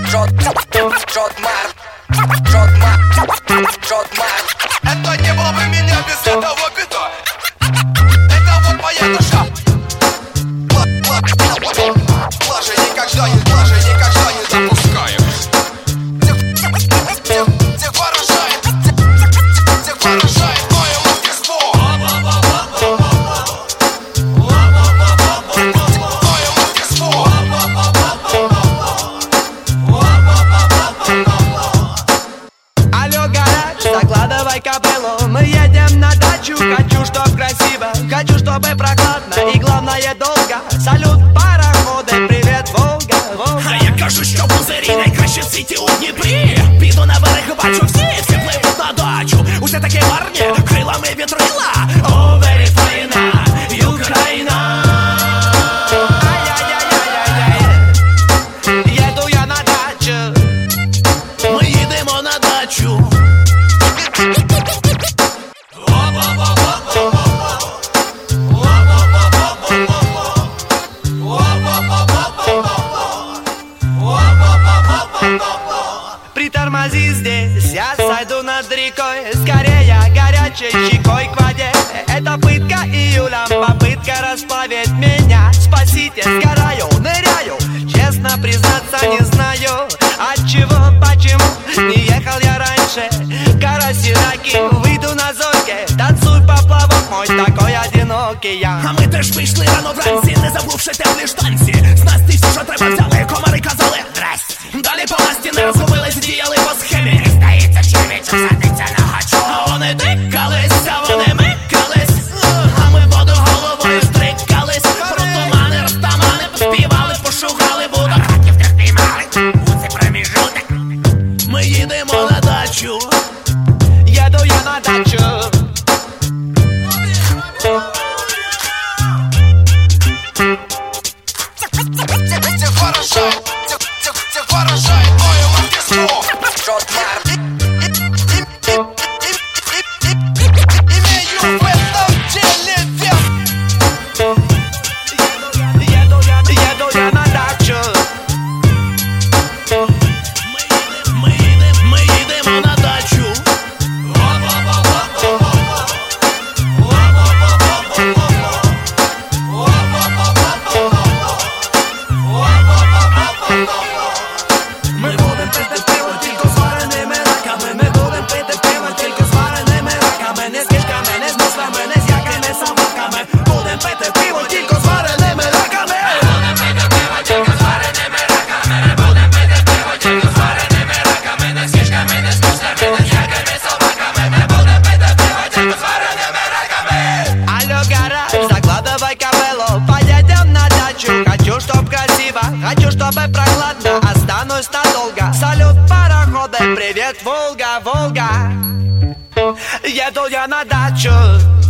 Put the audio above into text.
Это не было бы меня без этого бита. Это вот моя душа. Блажи никогда не допускаю. Тех поражает мое мастерство. Мое мастерство. Алло, гараж, закладывай капеллу. Мы едем на дачу, хочу, чтоб красиво, хочу, чтобы прохладно и главное долго. Салют, пароходы, привет, Волга, Волга. А я кажу, що пузирі найкраще в світі у Дніпрі. Піду на берег, бачу всі пливуть на дачу. Усе таке гарне, крилами вітрила. О, верифайна, Україна. Ай-яй-яй-яй-яй. Еду я на дачу. Ми їдемо на дачу. Притормози здесь, я сойду над рекой. Скорее горячей щекой к воде. Это пытка июлем, попытка расплавить меня. Спасите, сгораю, ныряю. Честно признаться, не знаю отчего, почему не ехал я раньше. Караси, раки, выйду на зорьке. Танцуй поплавок мой, такой одинокий я. А ми теж вийшли рано вранці, не забувши теплі штанці. З нас ти все, що треба взяли, комари казали здрасте. Далі по масті не розгубились, діяли по схемі. Здається, червячок садиться на гачу. А вони дикались, а вони микались. А ми воду головою стрикались. Про тумани, розтамани поспівали, пошугали, будок раків трьох піймали. У цей проміжуток ми їдемо на дачу. Еду я на дачу. Тех поражает мое мастерство. Имею в этом деле верх. Еду я на дачу. Ми їдемо на дачу. Ми будем пити пиво тільки з вареними раками. Ми будем пити пиво тільки з вареними раками. Не з кишками, не з мислами, не з якими собаками. Будем пити пиво тільки з вареними раками. Будем пити пиво тільки з вареними раками. Будем пити пиво тільки з вареними раками. Не з кишками, не з мислами, не з якими собаками. Ми будем пити пиво тільки з вареними раками. Алло, гараж, закладывай капеллу. Поедем на дачу. Хочу, чтоб красиво, хочу, чтобы прохладно. Останусь надолго. Салют, пароходы, привет, Волга, Волга. Еду я на дачу.